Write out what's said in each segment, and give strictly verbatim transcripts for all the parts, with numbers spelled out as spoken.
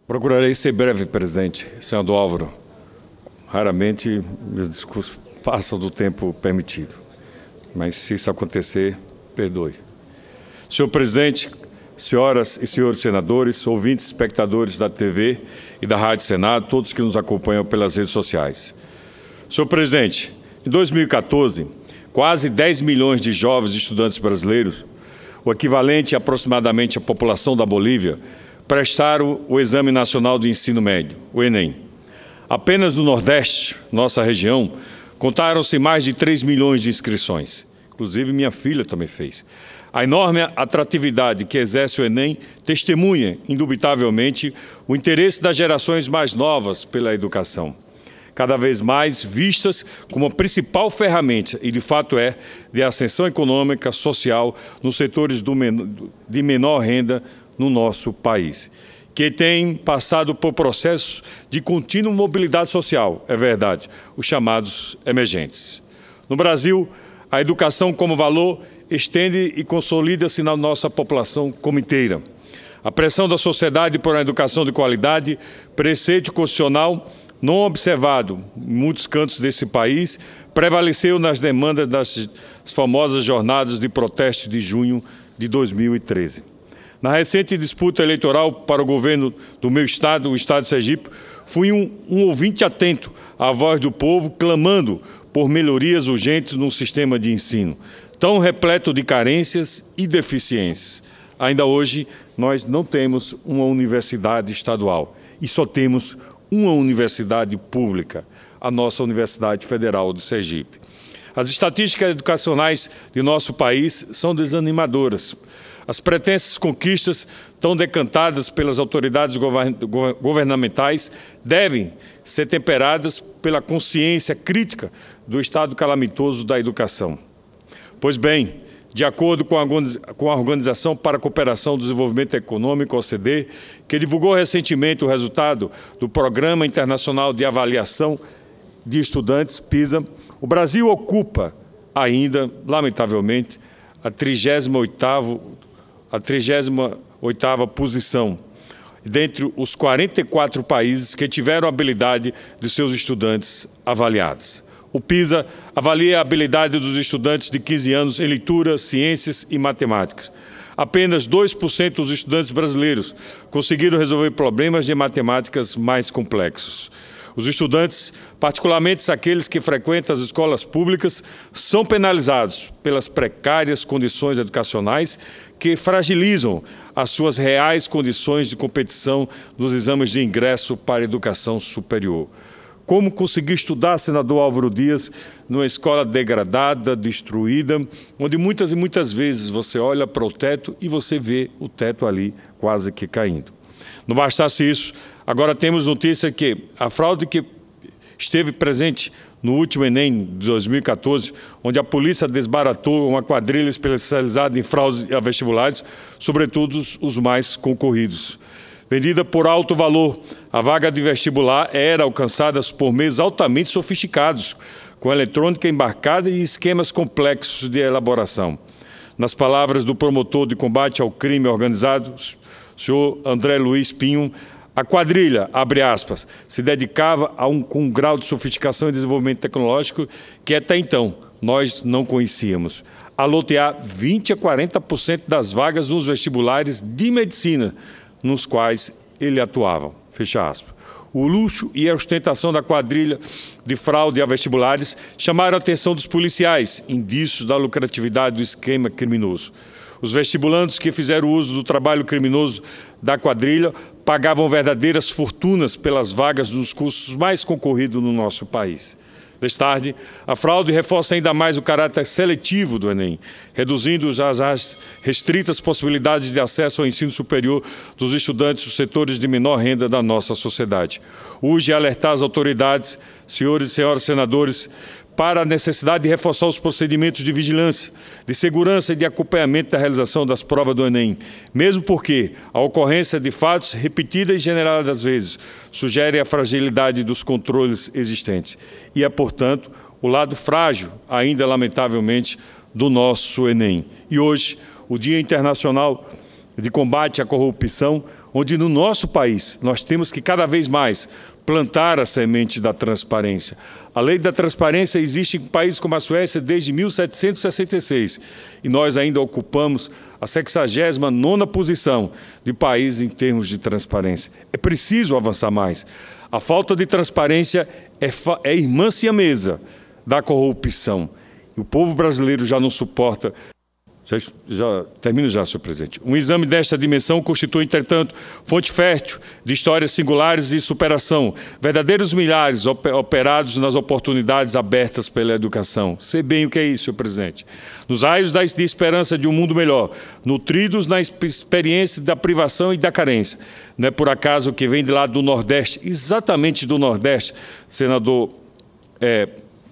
Procurarei ser breve, presidente. Senador Álvaro, raramente meu discurso passa do tempo permitido, mas se isso acontecer, perdoe. Senhor presidente, senhoras e senhores senadores, ouvintes, espectadores da T V e da Rádio Senado, todos que nos acompanham pelas redes sociais. Senhor presidente, em dois mil e quatorze, quase dez milhões de jovens estudantes brasileiros, o equivalente aproximadamente à população da Bolívia, prestaram o Exame Nacional do Ensino Médio, o Enem. Apenas no Nordeste, nossa região, contaram-se mais de três milhões de inscrições. Inclusive, minha filha também fez. A enorme atratividade que exerce o Enem testemunha, indubitavelmente, o interesse das gerações mais novas pela educação, cada vez mais vistas como a principal ferramenta, e de fato é, de ascensão econômica, social, nos setores do men- de menor renda no nosso país, que tem passado por processos de contínua mobilidade social, é verdade, os chamados emergentes. No Brasil, a educação como valor estende e consolida-se na nossa população como inteira. A pressão da sociedade por uma educação de qualidade, preceito constitucional não observado em muitos cantos desse país, prevaleceu nas demandas das famosas jornadas de protesto de junho de dois mil e treze. Na recente disputa eleitoral para o governo do meu estado, o estado de Sergipe, fui um, um ouvinte atento à voz do povo, clamando por melhorias urgentes no sistema de ensino, tão repleto de carências e deficiências. Ainda hoje, nós não temos uma universidade estadual e só temos uma universidade pública, a nossa Universidade Federal de Sergipe. As estatísticas educacionais de nosso país são desanimadoras. As pretensas conquistas, tão decantadas pelas autoridades govern governamentais, devem ser temperadas pela consciência crítica do estado calamitoso da educação. Pois bem, de acordo com a Organização para a Cooperação e Desenvolvimento Econômico, O C D E, que divulgou recentemente o resultado do Programa Internacional de Avaliação de Estudantes, PISA, o Brasil ocupa ainda, lamentavelmente, a trigésima oitava posição, dentre os quarenta e quatro países que tiveram a habilidade de seus estudantes avaliados. O PISA avalia a habilidade dos estudantes de quinze anos em leitura, ciências e matemáticas. Apenas dois por cento dos estudantes brasileiros conseguiram resolver problemas de matemáticas mais complexos. Os estudantes, particularmente aqueles que frequentam as escolas públicas, são penalizados pelas precárias condições educacionais que fragilizam as suas reais condições de competição nos exames de ingresso para a educação superior. Como conseguir estudar, senador Álvaro Dias, numa escola degradada, destruída, onde muitas e muitas vezes você olha para o teto e você vê o teto ali quase que caindo. Não bastasse isso, agora temos notícia que a fraude que esteve presente no último Enem de dois mil e quatorze, onde a polícia desbaratou uma quadrilha especializada em fraudes a vestibulares, sobretudo os mais concorridos. Vendida por alto valor, a vaga de vestibular era alcançada por meios altamente sofisticados, com eletrônica embarcada e esquemas complexos de elaboração. Nas palavras do promotor de combate ao crime organizado, o senhor André Luiz Pinho, a quadrilha, abre aspas, se dedicava a um, com um grau de sofisticação e desenvolvimento tecnológico que até então nós não conhecíamos, a lotear vinte a quarenta por cento das vagas nos vestibulares de medicina, nos quais ele atuava, fecha aspas. O luxo e a ostentação da quadrilha de fraude a vestibulares chamaram a atenção dos policiais, indícios da lucratividade do esquema criminoso. Os vestibulandos que fizeram uso do trabalho criminoso da quadrilha pagavam verdadeiras fortunas pelas vagas dos cursos mais concorridos no nosso país. Mais tarde, a fraude reforça ainda mais o caráter seletivo do Enem, reduzindo as restritas possibilidades de acesso ao ensino superior dos estudantes dos setores de menor renda da nossa sociedade. Urge alertar as autoridades, senhores e senhoras senadores, para a necessidade de reforçar os procedimentos de vigilância, de segurança e de acompanhamento da realização das provas do Enem, mesmo porque a ocorrência de fatos repetidas e generadas vezes sugere a fragilidade dos controles existentes e é, portanto, o lado frágil, ainda lamentavelmente, do nosso Enem. E hoje, o Dia Internacional de Combate à Corrupção, onde no nosso país nós temos que cada vez mais plantar a semente da transparência. A lei da transparência existe em países como a Suécia desde mil setecentos e sessenta e seis e nós ainda ocupamos a sexagésima nona posição de países em termos de transparência. É preciso avançar mais. A falta de transparência é, é irmã siamesa da corrupção. E o povo brasileiro já não suporta. Já, já termino já, senhor presidente. Um exame desta dimensão constitui, entretanto, fonte fértil de histórias singulares e superação, verdadeiros milhares operados nas oportunidades abertas pela educação. Sei bem o que é isso, senhor presidente. Nos raios da de esperança de um mundo melhor, nutridos na experiência da privação e da carência. Não é por acaso que vem de lá do Nordeste, exatamente do Nordeste, senador, é,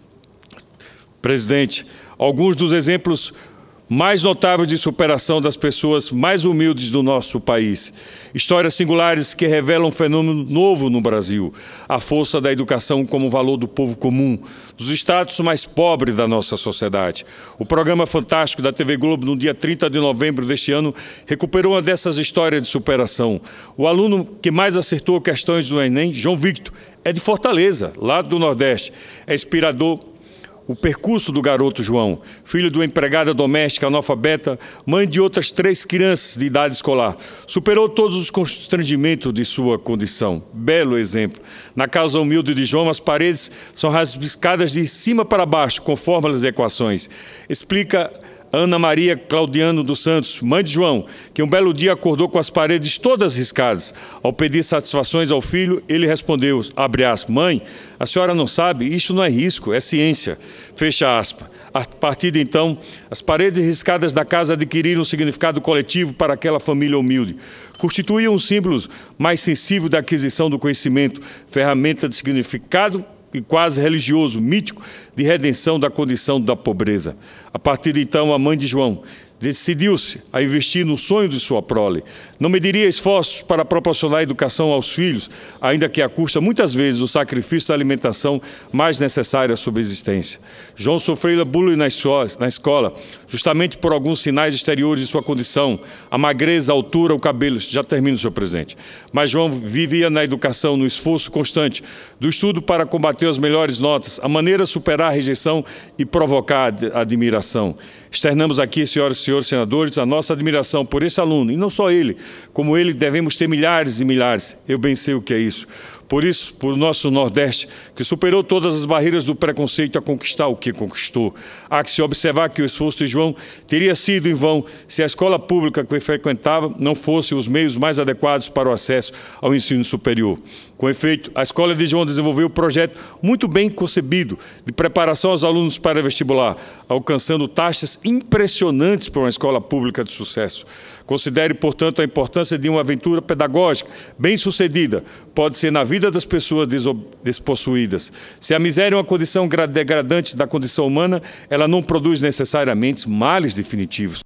presidente, alguns dos exemplos mais notável de superação das pessoas mais humildes do nosso país. Histórias singulares que revelam um fenômeno novo no Brasil, a força da educação como valor do povo comum, dos estratos mais pobres da nossa sociedade. O programa fantástico da T V Globo, no dia trinta de novembro deste ano, recuperou uma dessas histórias de superação. O aluno que mais acertou questões do Enem, João Victor, é de Fortaleza, lá do Nordeste. É inspirador o percurso do garoto João, filho de uma empregada doméstica analfabeta, mãe de outras três crianças de idade escolar. Superou todos os constrangimentos de sua condição. Belo exemplo. Na casa humilde de João, as paredes são rabiscadas de cima para baixo, conforme as equações. Explica Ana Maria Claudiano dos Santos, mãe de João, que um belo dia acordou com as paredes todas riscadas. Ao pedir satisfações ao filho, ele respondeu, abre aspas, mãe, a senhora não sabe, isto não é risco, é ciência, fecha aspas. A partir de então, as paredes riscadas da casa adquiriram um significado coletivo para aquela família humilde. Constituíam um símbolo mais sensível da aquisição do conhecimento, ferramenta de significado e quase religioso, mítico, de redenção da condição da pobreza. A partir de então, a mãe de João decidiu-se a investir no sonho de sua prole. Não mediria esforços para proporcionar educação aos filhos, ainda que à custa, muitas vezes, do sacrifício da alimentação mais necessária à subsistência. João sofreu bullying na escola, na escola, justamente por alguns sinais exteriores de sua condição, a magreza, a altura, o cabelo. Já termino, senhor presidente. Mas João vivia na educação, no esforço constante do estudo para combater as melhores notas, a maneira de superar a rejeição e provocar a admiração. Externamos aqui, senhoras e senhores senadores, a nossa admiração por esse aluno, e não só ele, como ele devemos ter milhares e milhares, eu bem sei o que é isso. Por isso, por nosso Nordeste, que superou todas as barreiras do preconceito a conquistar o que conquistou. Há que se observar que o esforço de João teria sido em vão se a escola pública que ele frequentava não fosse os meios mais adequados para o acesso ao ensino superior. Com efeito, a escola de João desenvolveu um projeto muito bem concebido de preparação aos alunos para vestibular, alcançando taxas impressionantes para uma escola pública de sucesso. Considere, portanto, a importância de uma aventura pedagógica bem-sucedida. Pode ser na vida das pessoas despossuídas. Se a miséria é uma condição degradante da condição humana, ela não produz necessariamente males definitivos.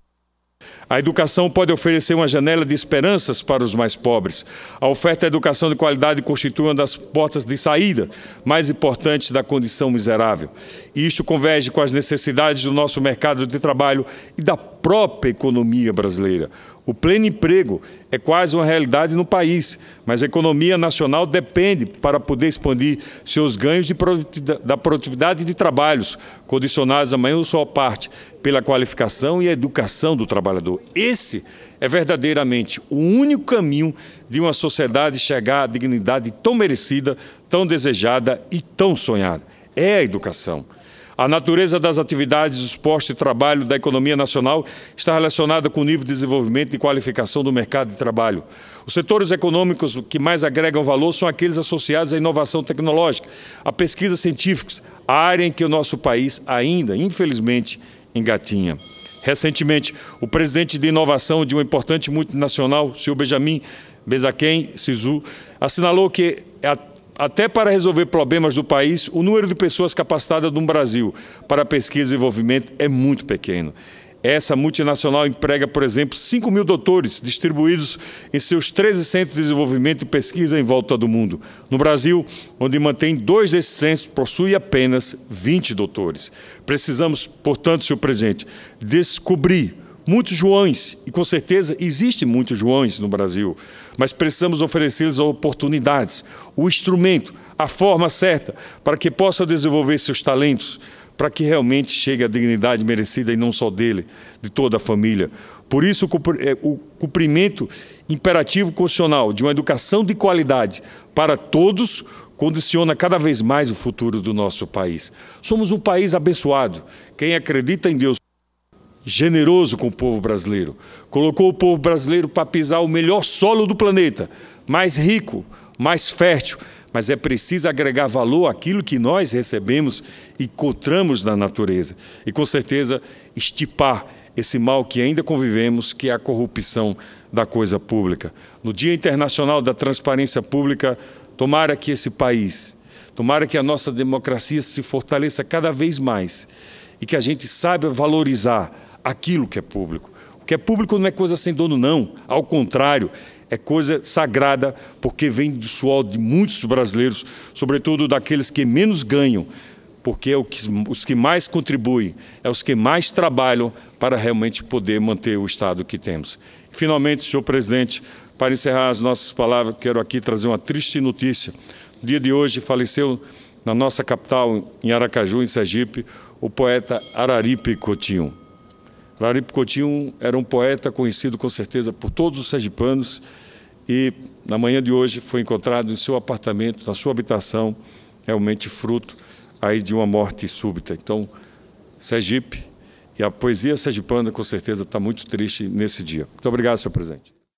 A educação pode oferecer uma janela de esperanças para os mais pobres. A oferta de educação de qualidade constitui uma das portas de saída mais importantes da condição miserável. E isto converge com as necessidades do nosso mercado de trabalho e da própria economia brasileira. O pleno emprego é quase uma realidade no país, mas a economia nacional depende para poder expandir seus ganhos de produtividade, da produtividade de trabalhos, condicionados a maior sua parte pela qualificação e a educação do trabalhador. Esse é verdadeiramente o único caminho de uma sociedade chegar à dignidade tão merecida, tão desejada e tão sonhada. É a educação. A natureza das atividades, dos postos de trabalho da economia nacional está relacionada com o nível de desenvolvimento e qualificação do mercado de trabalho. Os setores econômicos que mais agregam valor são aqueles associados à inovação tecnológica, a pesquisas científicas, a área em que o nosso país ainda, infelizmente, engatinha. Recentemente, o presidente de inovação de uma importante multinacional, o senhor Benjamin Bezaquem Sisu, assinalou que a até para resolver problemas do país, o número de pessoas capacitadas no Brasil para pesquisa e desenvolvimento é muito pequeno. Essa multinacional emprega, por exemplo, cinco mil doutores distribuídos em seus treze centros de desenvolvimento e pesquisa em volta do mundo. No Brasil, onde mantém dois desses centros, possui apenas vinte doutores. Precisamos, portanto, senhor presidente, descobrir muitos Joões, e com certeza existem muitos Joões no Brasil, mas precisamos oferecer-lhes oportunidades, o instrumento, a forma certa, para que possam desenvolver seus talentos, para que realmente chegue à dignidade merecida, e não só dele, de toda a família. Por isso, o cumprimento imperativo constitucional de uma educação de qualidade para todos condiciona cada vez mais o futuro do nosso país. Somos um país abençoado. Quem acredita em Deus, generoso com o povo brasileiro, colocou o povo brasileiro para pisar o melhor solo do planeta, mais rico, mais fértil, mas é preciso agregar valor àquilo que nós recebemos e encontramos na natureza. E, com certeza, estipar esse mal que ainda convivemos, que é a corrupção da coisa pública. No Dia Internacional da Transparência Pública, tomara que esse país, tomara que a nossa democracia se fortaleça cada vez mais e que a gente saiba valorizar aquilo que é público. O que é público não é coisa sem dono, não. Ao contrário, é coisa sagrada, porque vem do suor de muitos brasileiros, sobretudo daqueles que menos ganham, porque é os que mais contribuem, é os que mais trabalham para realmente poder manter o Estado que temos. Finalmente, senhor presidente, para encerrar as nossas palavras, quero aqui trazer uma triste notícia. No dia de hoje, faleceu na nossa capital, em Aracaju, em Sergipe, o poeta Araripe Coutinho. Araripe Coutinho era um poeta conhecido, com certeza, por todos os sergipanos, e na manhã de hoje foi encontrado em seu apartamento, na sua habitação, realmente fruto aí de uma morte súbita. Então, Sergipe e a poesia sergipana, com certeza, está muito triste nesse dia. Muito obrigado, senhor presidente.